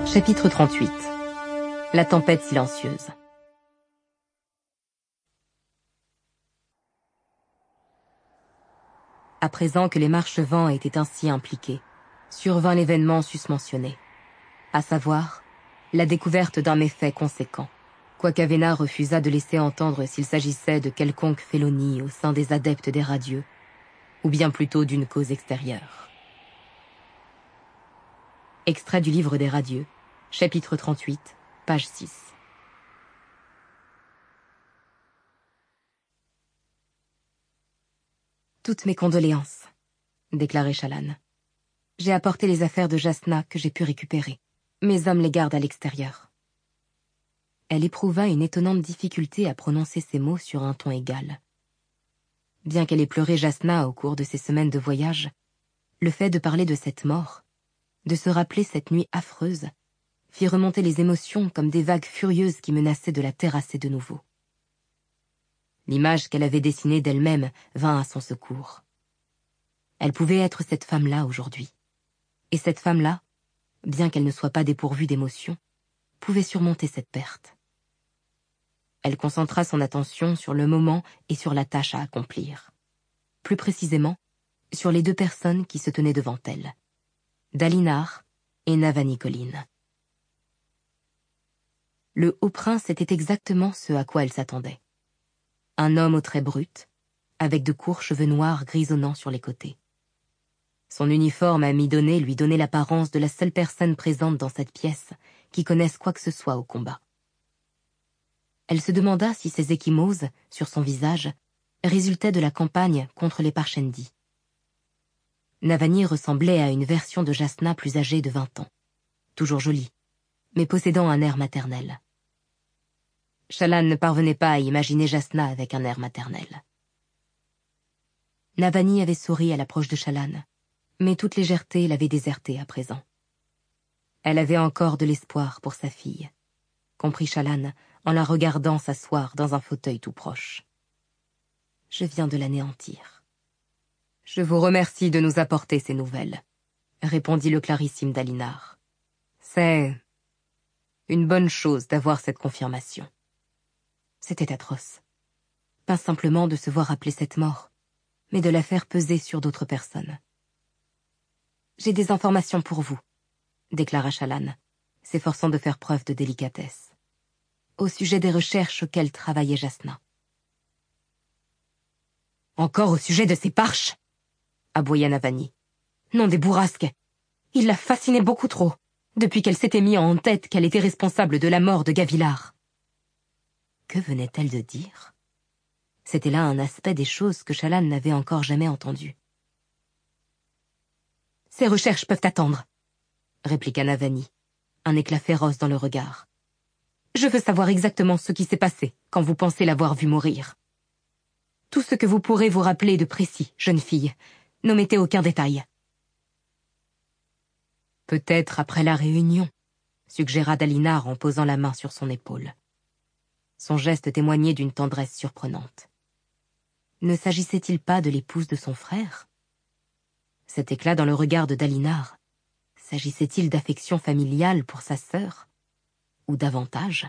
Chapitre 38. La tempête silencieuse. À présent que les marchevants étaient ainsi impliqués, survint l'événement susmentionné, à savoir la découverte d'un méfait conséquent, quoiqu'Avena refusât de laisser entendre s'il s'agissait de quelconque félonie au sein des adeptes des radieux, ou bien plutôt d'une cause extérieure. Extrait du livre des radieux, chapitre 38, page 6. Toutes mes condoléances, déclarait Shallan. J'ai apporté les affaires de Jasnah que j'ai pu récupérer. Mes hommes les gardent à l'extérieur. Elle éprouva une étonnante difficulté à prononcer ces mots sur un ton égal. Bien qu'elle ait pleuré Jasnah au cours de ces semaines de voyage, le fait de parler de cette mort, de se rappeler cette nuit affreuse, fit remonter les émotions comme des vagues furieuses qui menaçaient de la terrasser de nouveau. L'image qu'elle avait dessinée d'elle-même vint à son secours. Elle pouvait être cette femme-là aujourd'hui. Et cette femme-là, bien qu'elle ne soit pas dépourvue d'émotions, pouvait surmonter cette perte. Elle concentra son attention sur le moment et sur la tâche à accomplir. Plus précisément, sur les deux personnes qui se tenaient devant elle, Dalinar et Navani Kholin. Le haut prince était exactement ce à quoi elle s'attendait. Un homme aux traits bruts, avec de courts cheveux noirs grisonnants sur les côtés. Son uniforme à mi-donné lui donnait l'apparence de la seule personne présente dans cette pièce qui connaisse quoi que ce soit au combat. Elle se demanda si ces ecchymoses, sur son visage, résultaient de la campagne contre les Parshendi. Navani ressemblait à une version de Jasnah plus âgée de 20 ans, toujours jolie, mais possédant un air maternel. Shallan ne parvenait pas à imaginer Jasnah avec un air maternel. Navani avait souri à l'approche de Shallan, mais toute légèreté l'avait désertée à présent. Elle avait encore de l'espoir pour sa fille, comprit Shallan en la regardant s'asseoir dans un fauteuil tout proche. Je viens de l'anéantir. Je vous remercie de nous apporter ces nouvelles, répondit le clarissime Dalinar. C'est une bonne chose d'avoir cette confirmation. C'était atroce. Pas simplement de se voir rappeler cette mort, mais de la faire peser sur d'autres personnes. J'ai des informations pour vous, déclara Shallan, s'efforçant de faire preuve de délicatesse, au sujet des recherches auxquelles travaillait Jasnah. Encore au sujet de ces parches, aboya Navani. Nom des bourrasques. Il la fascinait beaucoup trop, depuis qu'elle s'était mis en tête qu'elle était responsable de la mort de Gavilar. Que venait-elle de dire? C'était là un aspect des choses que Shallan n'avait encore jamais entendu. Ces recherches peuvent attendre, répliqua Navani, un éclat féroce dans le regard. Je veux savoir exactement ce qui s'est passé quand vous pensez l'avoir vue mourir. Tout ce que vous pourrez vous rappeler de précis, jeune fille. N'omettez aucun détail. Peut-être après la réunion, suggéra Dalinar en posant la main sur son épaule. Son geste témoignait d'une tendresse surprenante. Ne s'agissait-il pas de l'épouse de son frère? Cet éclat dans le regard de Dalinar, s'agissait-il d'affection familiale pour sa sœur? Ou davantage?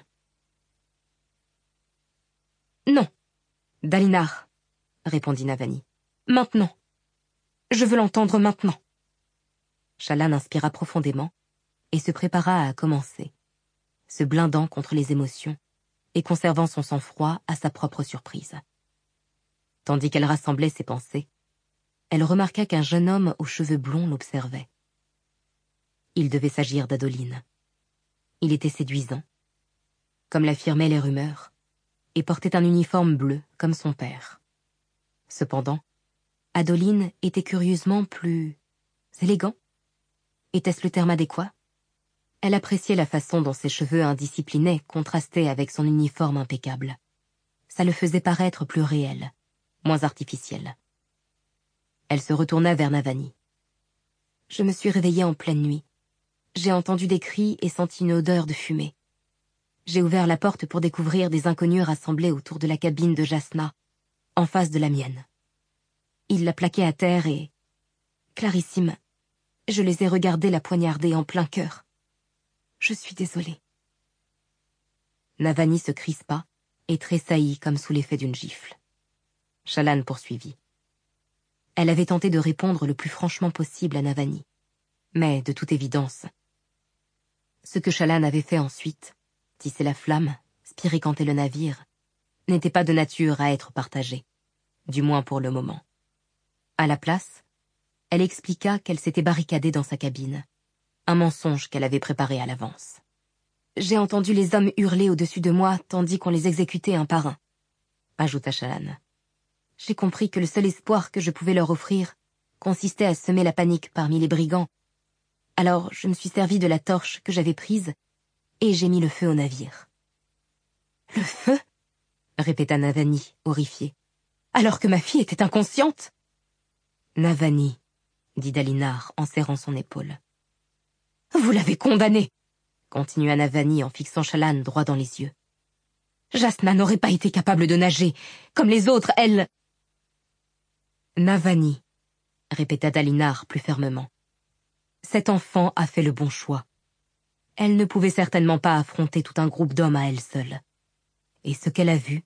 Non, Dalinar, répondit Navani. Maintenant. Je veux l'entendre maintenant. Shallan inspira profondément et se prépara à commencer, se blindant contre les émotions et conservant son sang-froid à sa propre surprise. Tandis qu'elle rassemblait ses pensées, elle remarqua qu'un jeune homme aux cheveux blonds l'observait. Il devait s'agir d'Adoline. Il était séduisant, comme l'affirmaient les rumeurs, et portait un uniforme bleu comme son père. Cependant, Adoline était curieusement plus élégant. Était-ce le terme adéquat? Elle appréciait la façon dont ses cheveux indisciplinés contrastaient avec son uniforme impeccable. Ça le faisait paraître plus réel, moins artificiel. Elle se retourna vers Navani. Je me suis réveillée en pleine nuit. J'ai entendu des cris et senti une odeur de fumée. J'ai ouvert la porte pour découvrir des inconnus rassemblés autour de la cabine de Jasnah, en face de la mienne. Ils la plaquaient à terre et... Clarissime, je les ai regardés la poignarder en plein cœur. Je suis désolée. Navani se crispa et tressaillit comme sous l'effet d'une gifle. Shahlan poursuivit. Elle avait tenté de répondre le plus franchement possible à Navani. Mais, de toute évidence, ce que Shahlan avait fait ensuite, tisser la flamme, spiricanter le navire, n'était pas de nature à être partagé, du moins pour le moment. À la place, elle expliqua qu'elle s'était barricadée dans sa cabine, un mensonge qu'elle avait préparé à l'avance. « J'ai entendu les hommes hurler au-dessus de moi tandis qu'on les exécutait un par un, » ajouta Shahlan. « J'ai compris que le seul espoir que je pouvais leur offrir consistait à semer la panique parmi les brigands. Alors je me suis servi de la torche que j'avais prise et j'ai mis le feu au navire. »« Le feu ?» répéta Navani, horrifiée. « Alors que ma fille était inconsciente ?» ?»« Navani, » dit Dalinar en serrant son épaule. « Vous l'avez condamnée !» continua Navani en fixant Shahlan droit dans les yeux. « Jasna n'aurait pas été capable de nager. Comme les autres, elle... » « Navani, » répéta Dalinar plus fermement. « Cet enfant a fait le bon choix. Elle ne pouvait certainement pas affronter tout un groupe d'hommes à elle seule. Et ce qu'elle a vu...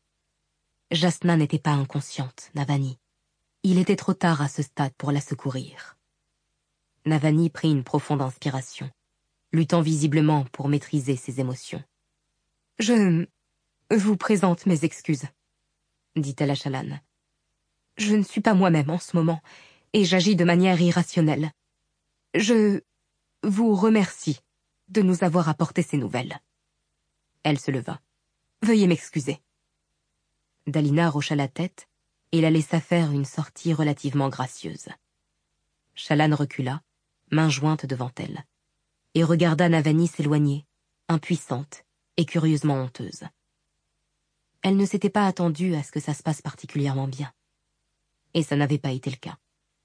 Jasna n'était pas inconsciente, Navani. Il était trop tard à ce stade pour la secourir. » Navani prit une profonde inspiration, luttant visiblement pour maîtriser ses émotions. « Je vous présente mes excuses, » dit-elle à Shahlan. « Je ne suis pas moi-même en ce moment, et j'agis de manière irrationnelle. Je vous remercie de nous avoir apporté ces nouvelles. » Elle se leva. « Veuillez m'excuser. » Dalinar hocha la tête et la laissa faire une sortie relativement gracieuse. Shahlan recula, main jointe devant elle, et regarda Navani s'éloigner, impuissante et curieusement honteuse. Elle ne s'était pas attendue à ce que ça se passe particulièrement bien. Et ça n'avait pas été le cas.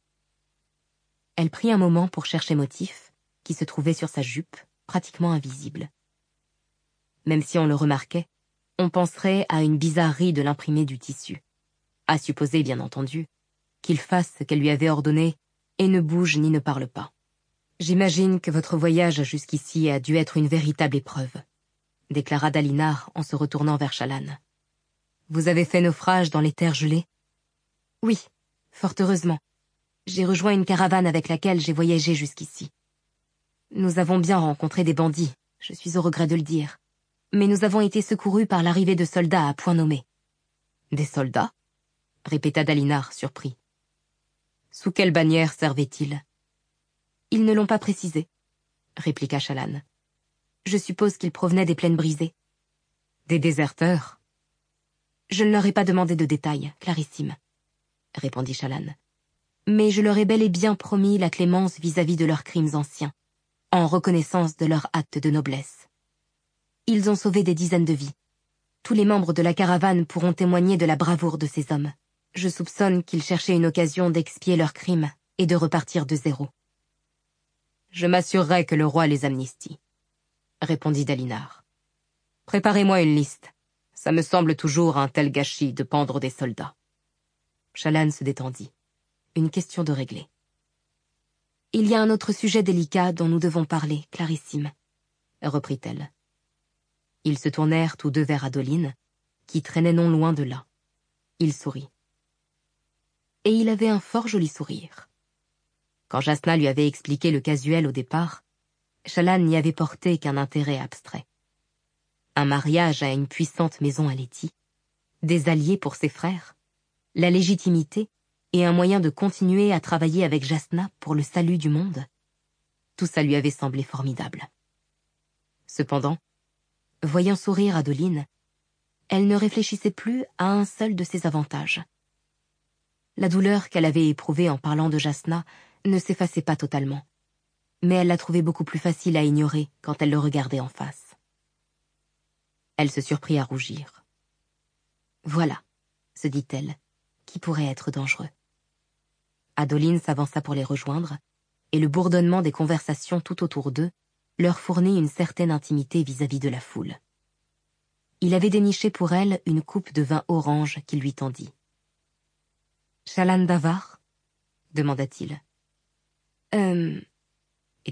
Elle prit un moment pour chercher motif, qui se trouvait sur sa jupe, pratiquement invisible. Même si on le remarquait, on penserait à une bizarrerie de l'imprimé du tissu. À supposer, bien entendu, qu'il fasse ce qu'elle lui avait ordonné et ne bouge ni ne parle pas. « J'imagine que votre voyage jusqu'ici a dû être une véritable épreuve, » déclara Dalinar en se retournant vers Shahlan. « Vous avez fait naufrage dans les terres gelées ? » ?»« Oui, fort heureusement. J'ai rejoint une caravane avec laquelle j'ai voyagé jusqu'ici. Nous avons bien rencontré des bandits, je suis au regret de le dire, mais nous avons été secourus par l'arrivée de soldats à point nommé. »« Des soldats ?» répéta Dalinar, surpris. « Sous quelle bannière servaient-ils ?»« Ils ne l'ont pas précisé, » répliqua Shahlan. « Je suppose qu'ils provenaient des plaines brisées. »« Des déserteurs ?» ?»« Je ne leur ai pas demandé de détails, clarissime, » répondit Shahlan. « Mais je leur ai bel et bien promis la clémence vis-à-vis de leurs crimes anciens, en reconnaissance de leur acte de noblesse. Ils ont sauvé des dizaines de vies. Tous les membres de la caravane pourront témoigner de la bravoure de ces hommes. Je soupçonne qu'ils cherchaient une occasion d'expier leurs crimes et de repartir de zéro. »« Je m'assurerai que le roi les amnistie, » répondit Dalinar. « Préparez-moi une liste. Ça me semble toujours un tel gâchis de pendre des soldats. » Shahlan se détendit. Une question de régler. « Il y a un autre sujet délicat dont nous devons parler, clarissime, » reprit-elle. Ils se tournèrent tous deux vers Adoline, qui traînait non loin de là. Il sourit. Et il avait un fort joli sourire. Quand Jasna lui avait expliqué le casuel au départ, Shahlan n'y avait porté qu'un intérêt abstrait. Un mariage à une puissante maison à Letty, des alliés pour ses frères, la légitimité et un moyen de continuer à travailler avec Jasna pour le salut du monde. Tout ça lui avait semblé formidable. Cependant, voyant sourire Adoline, elle ne réfléchissait plus à un seul de ses avantages. La douleur qu'elle avait éprouvée en parlant de Jasna ne s'effaçait pas totalement, mais elle la trouvait beaucoup plus facile à ignorer quand elle le regardait en face. Elle se surprit à rougir. « Voilà, » se dit-elle, « qui pourrait être dangereux. » Adoline s'avança pour les rejoindre, et le bourdonnement des conversations tout autour d'eux leur fournit une certaine intimité vis-à-vis de la foule. Il avait déniché pour elle une coupe de vin orange qu'il lui tendit. « Shahlan Davar ?» demanda-t-il. Était-ce son identité ?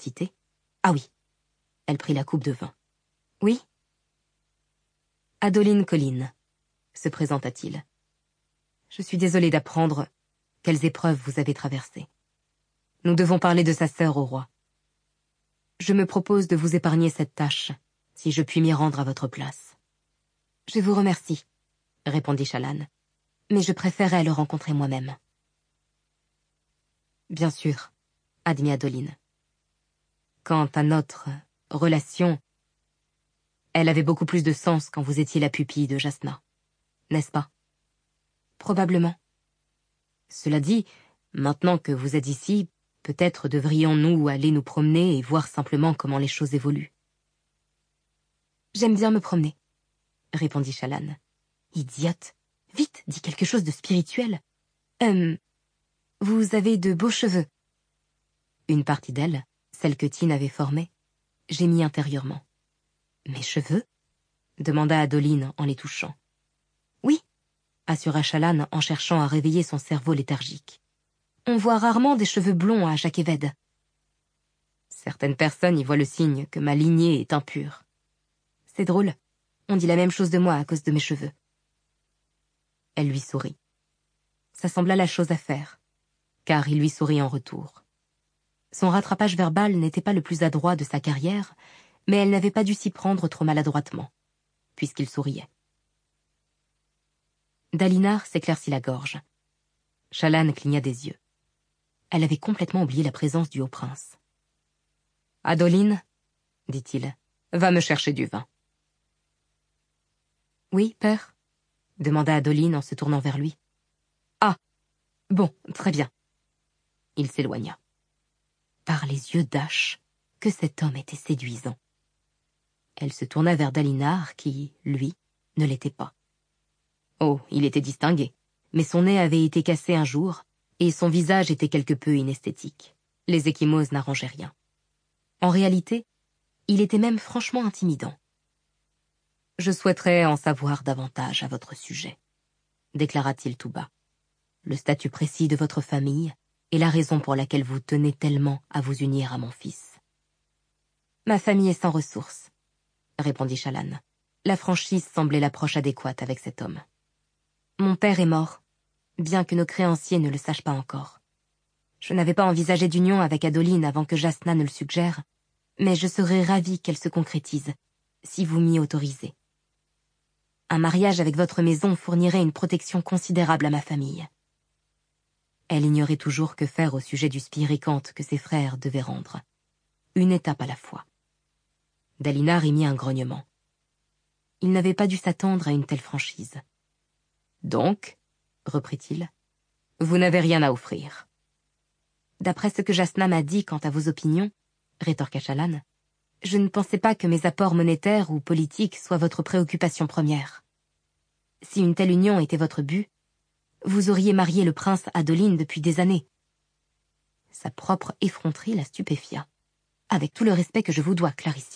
Ah oui, Elle prit la coupe de vin. « Oui ?»« Adoline Colline, » se présenta-t-il. « Je suis désolé d'apprendre quelles épreuves vous avez traversées. Nous devons parler de sa sœur au roi. Je me propose de vous épargner cette tâche, si je puis m'y rendre à votre place. »« Je vous remercie, » répondit Shallan, « mais je préférerais le rencontrer moi-même. »« Bien sûr, » admit Adoline. « Quant à notre relation, elle avait beaucoup plus de sens quand vous étiez la pupille de Jasnah, n'est-ce pas? »« Probablement. Cela dit, maintenant que vous êtes ici, peut-être devrions-nous aller nous promener et voir simplement comment les choses évoluent. »« J'aime bien me promener, » répondit Shallan. « Idiote! Vite, dis quelque chose de spirituel. Vous avez de beaux cheveux. » Une partie d'elle, celle que Tin avait formée, gémit intérieurement. « Mes cheveux ?» demanda Adoline en les touchant. « Oui, » assura Shallan en cherchant à réveiller son cerveau léthargique. « On voit rarement des cheveux blonds à Jakeved. »« Certaines personnes y voient le signe que ma lignée est impure. C'est drôle, on dit la même chose de moi à cause de mes cheveux. » Elle lui sourit. Ça sembla la chose à faire, car il lui sourit en retour. Son rattrapage verbal n'était pas le plus adroit de sa carrière, mais elle n'avait pas dû s'y prendre trop maladroitement, puisqu'il souriait. Dalinar s'éclaircit la gorge. Shallan cligna des yeux. Elle avait complètement oublié la présence du haut-prince. « Adoline, » dit-il, « va me chercher du vin. »« Oui, père ?» demanda Adoline en se tournant vers lui. « Ah, bon, très bien. » Il s'éloigna. Par les yeux d'Ash, que cet homme était séduisant. Elle se tourna vers Dalinar qui, lui, ne l'était pas. Oh, il était distingué, mais son nez avait été cassé un jour, et son visage était quelque peu inesthétique. Les ecchymoses n'arrangeaient rien. En réalité, il était même franchement intimidant. « Je souhaiterais en savoir davantage à votre sujet, » déclara-t-il tout bas. « Le statut précis de votre famille et la raison pour laquelle vous tenez tellement à vous unir à mon fils. »« Ma famille est sans ressources, » répondit Shallan. La franchise semblait l'approche adéquate avec cet homme. « Mon père est mort, bien que nos créanciers ne le sachent pas encore. Je n'avais pas envisagé d'union avec Adoline avant que Jasnah ne le suggère, mais je serais ravie qu'elle se concrétise, si vous m'y autorisez. Un mariage avec votre maison fournirait une protection considérable à ma famille. » Elle ignorait toujours que faire au sujet du spiricante que ses frères devaient rendre. Une étape à la fois. Dalinar émit un grognement. Il n'avait pas dû s'attendre à une telle franchise. « Donc, » reprit-il, « vous n'avez rien à offrir. »« D'après ce que Jasnah m'a dit quant à vos opinions, » rétorqua Shallan, « je ne pensais pas que mes apports monétaires ou politiques soient votre préoccupation première. Si une telle union était votre but, vous auriez marié le prince Adoline depuis des années. » Sa propre effronterie la stupéfia. « Avec tout le respect que je vous dois, Clarissime. »«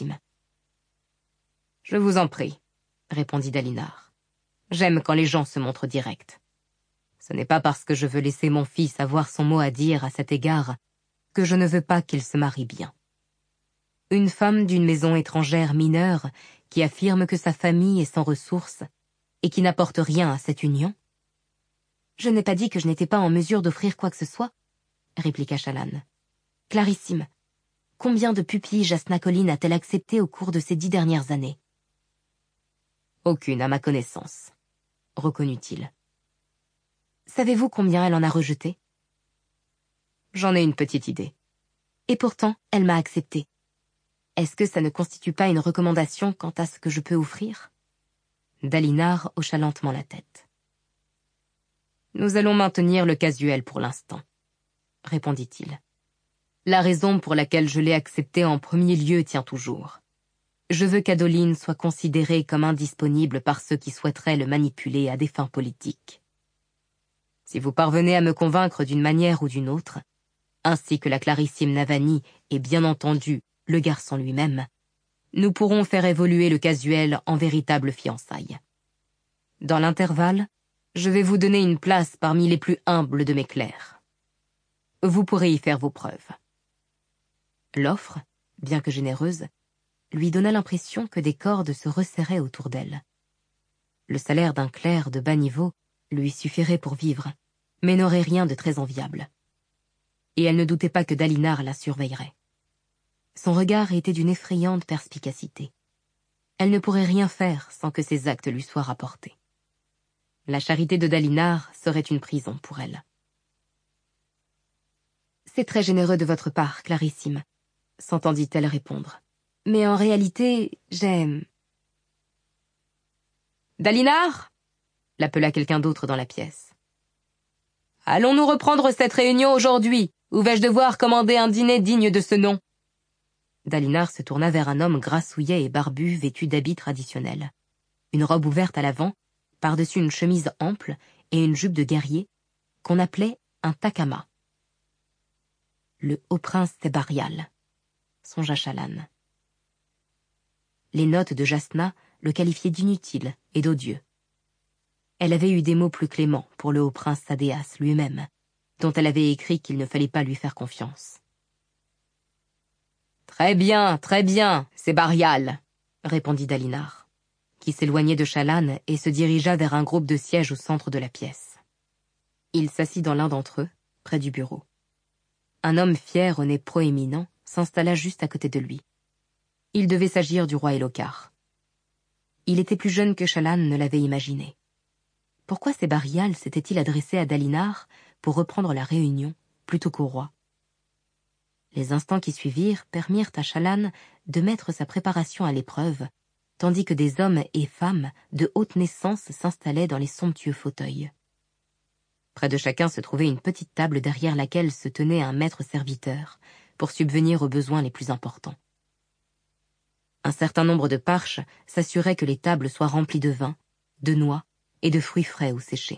Je vous en prie, » répondit Dalinar. « J'aime quand les gens se montrent directs. Ce n'est pas parce que je veux laisser mon fils avoir son mot à dire à cet égard que je ne veux pas qu'il se marie bien. Une femme d'une maison étrangère mineure qui affirme que sa famille est sans ressources et qui n'apporte rien à cette union. »« Je n'ai pas dit que je n'étais pas en mesure d'offrir quoi que ce soit, » répliqua Shallan. « Clarissime, combien de pupilles Jasnah Colline a-t-elle accepté au cours de ces 10 dernières années ? » « Aucune à ma connaissance, » reconnut-il. « Savez-vous combien elle en a rejeté ? » ?»« J'en ai une petite idée. »« Et pourtant, elle m'a accepté. Est-ce que ça ne constitue pas une recommandation quant à ce que je peux offrir ?» Dalinar hocha lentement la tête. « Nous allons maintenir le casuel pour l'instant, » répondit-il. « La raison pour laquelle je l'ai accepté en premier lieu tient toujours. Je veux qu'Adoline soit considérée comme indisponible par ceux qui souhaiteraient le manipuler à des fins politiques. Si vous parvenez à me convaincre d'une manière ou d'une autre, ainsi que la clarissime Navani et bien entendu le garçon lui-même, nous pourrons faire évoluer le casuel en véritable fiançailles. Dans l'intervalle, je vais vous donner une place parmi les plus humbles de mes clercs. Vous pourrez y faire vos preuves. » L'offre, bien que généreuse, lui donna l'impression que des cordes se resserraient autour d'elle. Le salaire d'un clerc de bas niveau lui suffirait pour vivre, mais n'aurait rien de très enviable. Et elle ne doutait pas que Dalinar la surveillerait. Son regard était d'une effrayante perspicacité. Elle ne pourrait rien faire sans que ses actes lui soient rapportés. La charité de Dalinar serait une prison pour elle. « C'est très généreux de votre part, Clarissime », s'entendit-elle répondre. « Mais en réalité, j'aime... » « Dalinar !» l'appela quelqu'un d'autre dans la pièce. « Allons-nous reprendre cette réunion aujourd'hui, ou vais-je devoir commander un dîner digne de ce nom ?» Dalinar se tourna vers un homme grassouillet et barbu vêtu d'habits traditionnels. Une robe ouverte à l'avant, par-dessus une chemise ample et une jupe de guerrier, qu'on appelait un takama. Le haut-prince Tébarial, songea Shallan. Les notes de Jasnah le qualifiaient d'inutile et d'odieux. Elle avait eu des mots plus cléments pour le haut-prince Sadéas lui-même, dont elle avait écrit qu'il ne fallait pas lui faire confiance. « Très bien, c'est Barial », répondit Dalinar, qui s'éloignait de Shallan et se dirigea vers un groupe de sièges au centre de la pièce. Il s'assit dans l'un d'entre eux, près du bureau. Un homme fier au nez proéminent s'installa juste à côté de lui. Il devait s'agir du roi Elhokar. Il était plus jeune que Shallan ne l'avait imaginé. Pourquoi Barial s'était-il adressé à Dalinar pour reprendre la réunion plutôt qu'au roi? Les instants qui suivirent permirent à Shallan de mettre sa préparation à l'épreuve, tandis que des hommes et femmes de haute naissance s'installaient dans les somptueux fauteuils. Près de chacun se trouvait une petite table derrière laquelle se tenait un maître serviteur pour subvenir aux besoins les plus importants. Un certain nombre de parches s'assuraient que les tables soient remplies de vin, de noix et de fruits frais ou séchés.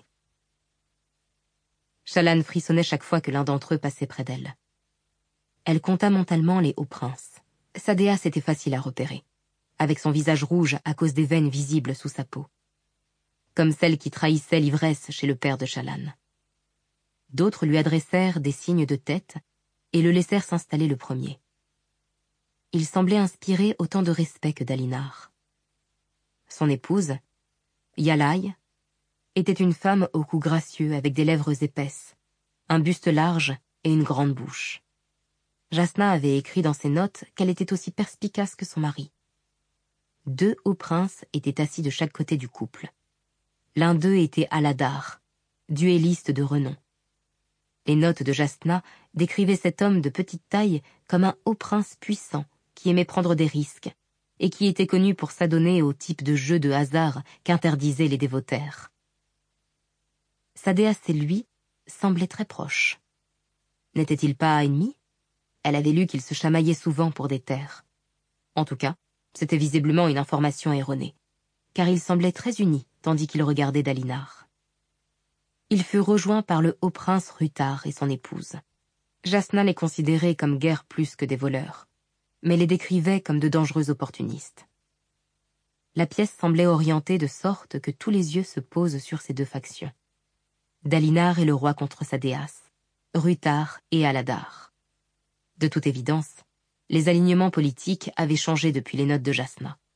Shallan frissonnait chaque fois que l'un d'entre eux passait près d'elle. Elle compta mentalement les hauts princes. Sadéas était facile à repérer, avec son visage rouge à cause des veines visibles sous sa peau, comme celle qui trahissait l'ivresse chez le père de Shallan. D'autres lui adressèrent des signes de tête et le laissèrent s'installer le premier. Il semblait inspirer autant de respect que Dalinar. Son épouse, Yalaï, était une femme au cou gracieux avec des lèvres épaisses, un buste large et une grande bouche. Jasnah avait écrit dans ses notes qu'elle était aussi perspicace que son mari. 2 hauts princes étaient assis de chaque côté du couple. L'un d'eux était Aladar, duelliste de renom. Les notes de Jasnah décrivaient cet homme de petite taille comme un haut prince puissant qui aimait prendre des risques et qui était connu pour s'adonner au type de jeu de hasard qu'interdisaient les dévotaires. Sadéas et lui semblaient très proches. N'étaient-ils pas ennemis? Elle avait lu qu'ils se chamaillaient souvent pour des terres. En tout cas, c'était visiblement une information erronée, car ils semblaient très unis tandis qu'ils regardaient Dalinar. Il fut rejoint par le haut prince Rutar et son épouse. Jasnah les considérait comme guère plus que des voleurs, mais les décrivait comme de dangereux opportunistes. La pièce semblait orientée de sorte que tous les yeux se posent sur ces 2 factions. Dalinar et le roi contre Sadéas, Rutar et Aladar. De toute évidence, les alignements politiques avaient changé depuis les notes de Jasnah.